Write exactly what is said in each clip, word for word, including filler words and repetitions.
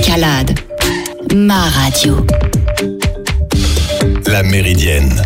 Escalade, ma radio. La Méridienne.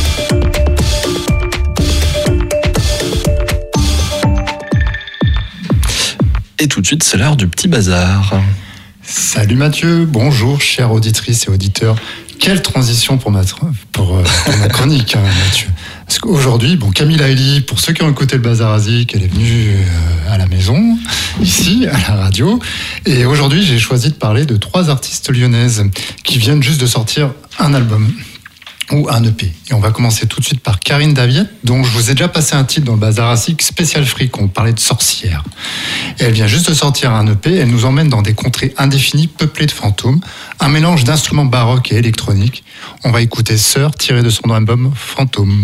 Et tout de suite, c'est l'heure du petit bazar. Salut Mathieu, bonjour chères auditrices et auditeurs. Quelle transition pour ma, pour, pour ma chronique, hein, Mathieu. Parce qu'aujourd'hui, bon, Camille Laili, pour ceux qui ont écouté le Bazar Azik, elle est venue à la maison, ici, à la radio. Et aujourd'hui, j'ai choisi de parler de trois artistes lyonnaises qui viennent juste de sortir un album. Ou un E P. Et on va commencer tout de suite par Karine Daviette, dont je vous ai déjà passé un titre dans le Bazar Azik, Spécial Fric, on parlait de sorcière. Et elle vient juste de sortir un E P, elle nous emmène dans des contrées indéfinies peuplées de fantômes, un mélange d'instruments baroques et électroniques. On va écouter Sœur, tiré de son album Fantôme.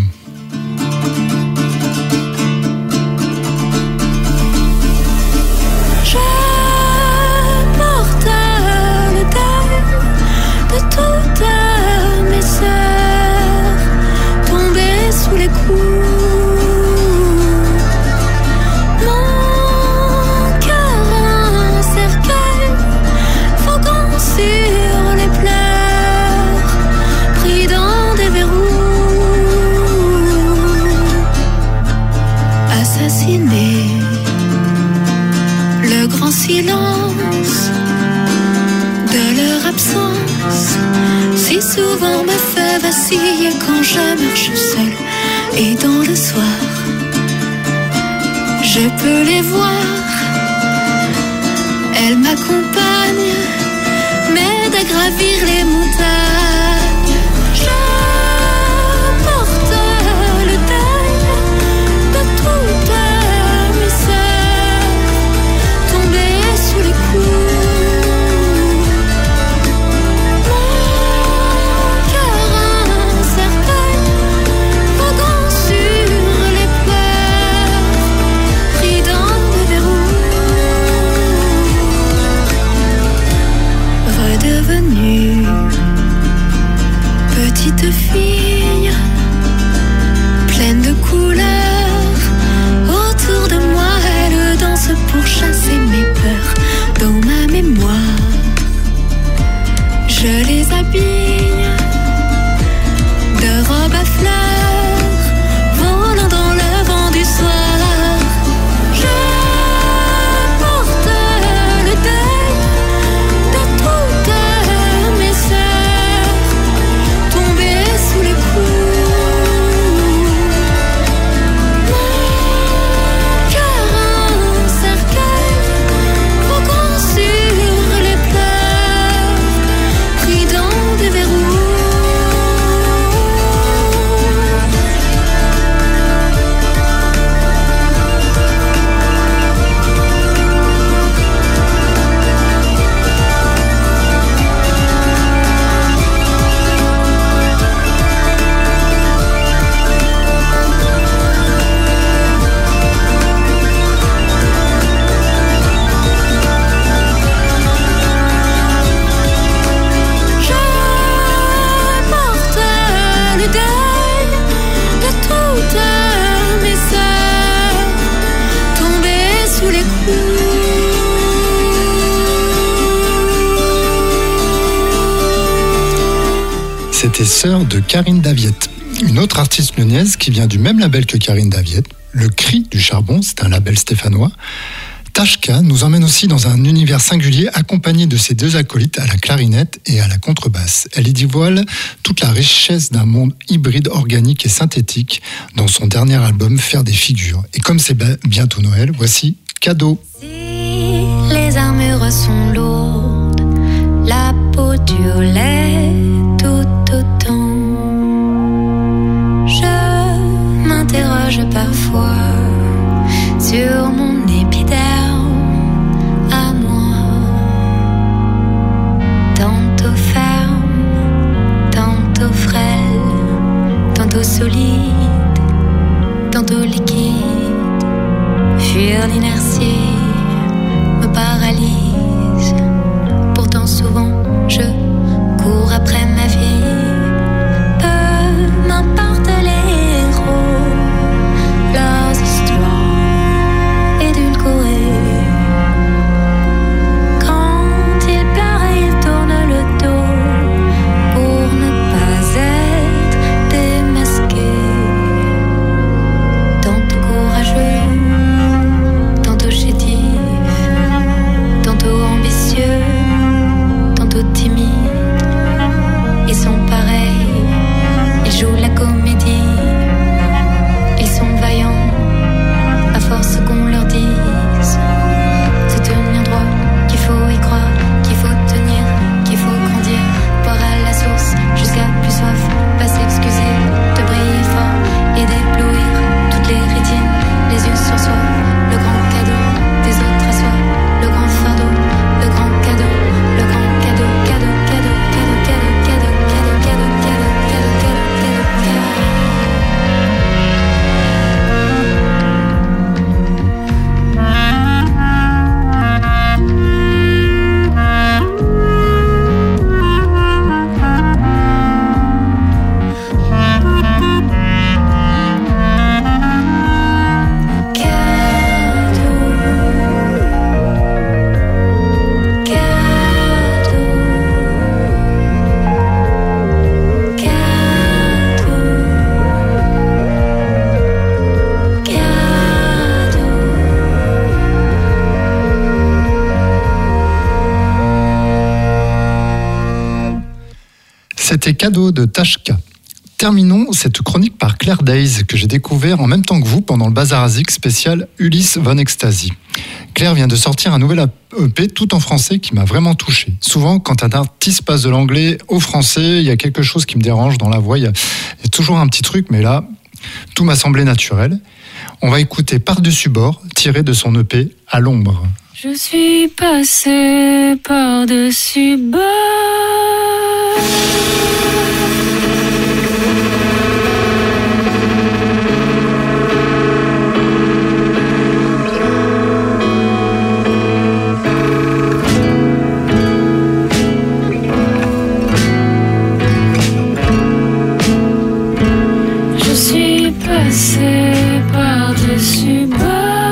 Silence de leur absence, si souvent me fait vaciller quand je marche seule et dans le soir. Je peux les voir, elles m'accompagnent, m'aident à gravir les montagnes. Je porte le deuil de toutes mes sœurs tombées sous les coups. Mon cœur un cercueil voguant sur les pleurs, pris dans des verrous. Redevenue petite fille, pleine de couleurs, autour de moi elle danse pour chasser mes peurs. Dans ma mémoire, je les habille de robes à fleurs, volant dans le vent du soir. Je porte le deuil de toutes mes sœurs tombées sous les coups. Mon cœur un cercueil voguant sur les pleurs, pris dans des verrous. Je porte le deuil de toutes mes sœurs tombées sous les coups. C'était Sœur de Karine Daviette, une autre artiste lyonnaise qui vient du même label que Karine Daviette, Le Cri du Charbon, c'est un label stéphanois. Tashka nous emmène aussi dans un univers singulier accompagné de ses deux acolytes à la clarinette et à la contrebasse. Elle y dévoile toute la richesse d'un monde hybride, organique et synthétique dans son dernier album Faire des figures. Et comme c'est bientôt Noël, voici Cadeau. Si les armures sont lourdes, la peau dure l'est tout autant. Je m'interroge parfois sur mon épiderme à moi, tantôt ferme, tantôt frêle, tantôt solide, tantôt liquide. Fuir l'inertie me paralyse, pourtant souvent je cours après ma vie. Peu m'importe les héros, leurs histoires édulcorées. Quand ils pleurent c'était Cadeau de Tashka. Terminons cette chronique par Claire Days, que j'ai découvert en même temps que vous pendant le Bazar Azik spécial Ulysse von Ecstasy. Claire vient de sortir un nouvel E P tout en français qui m'a vraiment touché. Souvent, quand un artiste passe de l'anglais au français, il y a quelque chose qui me dérange dans la voix. Il y a, il y a toujours un petit truc, mais là, tout m'a semblé naturel. On va écouter Par-dessus bord, tiré de son E P À l'ombre. Je suis passé par-dessus bord. Je suis passé par-dessus bord.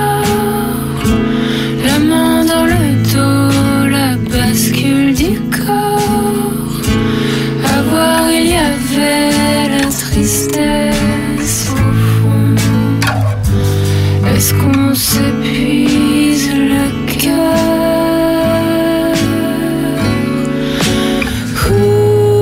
La main dans le dos, la bascule du corps. À voir, il y avait la tristesse au fond. Est-ce qu'on s'épuise le cœur? Ouh.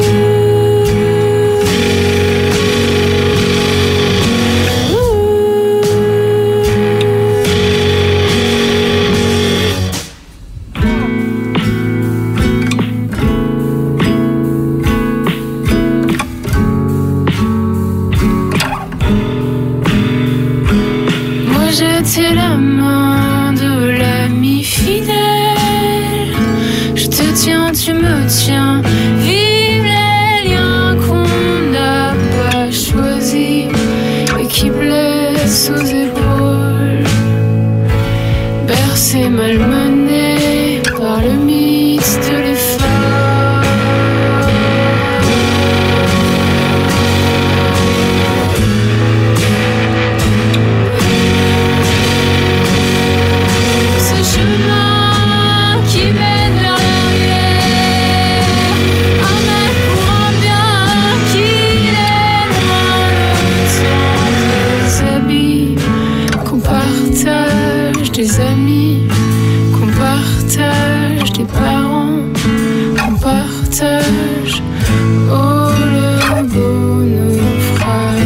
J'étais la main de l'ami fidèle. Je te tiens, tu me tiens. Vive les liens qu'on n'a pas choisis et qui blessent aux épaules. Bercé, malmené par le mythe de l'effort. Des amis, qu'on partage, des parents, qu'on partage, oh le beau naufrage.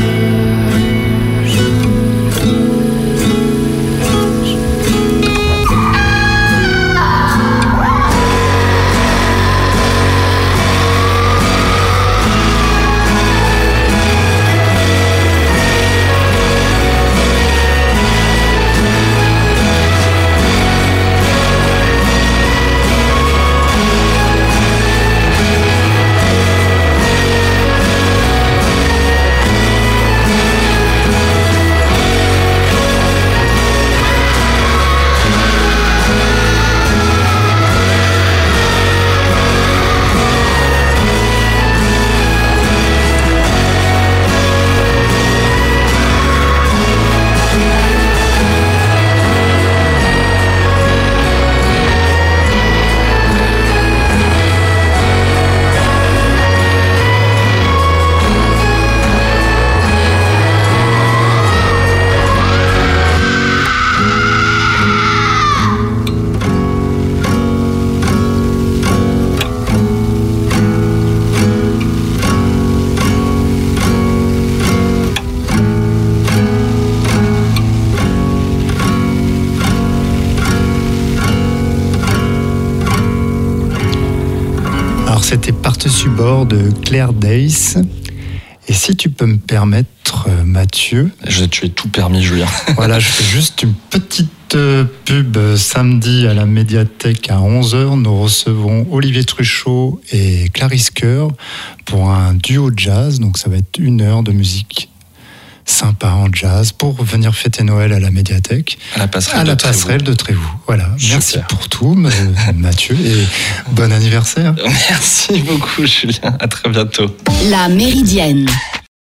C'était Par-dessus bord de Claire Days. Et si tu peux me permettre, Mathieu... Je tu es tout permis, Julien. Voilà, je fais juste une petite pub. Samedi à la médiathèque à onze heures, nous recevons Olivier Truchot et Clarisse Coeur pour un duo jazz. Donc ça va être une heure de musique sympa en jazz pour venir fêter Noël à la médiathèque. À la passerelle, à de, la Trévoux. passerelle de Trévoux. Voilà. Super. Merci pour tout, Mathieu, et bon anniversaire. Merci beaucoup, Julien. À très bientôt. La Méridienne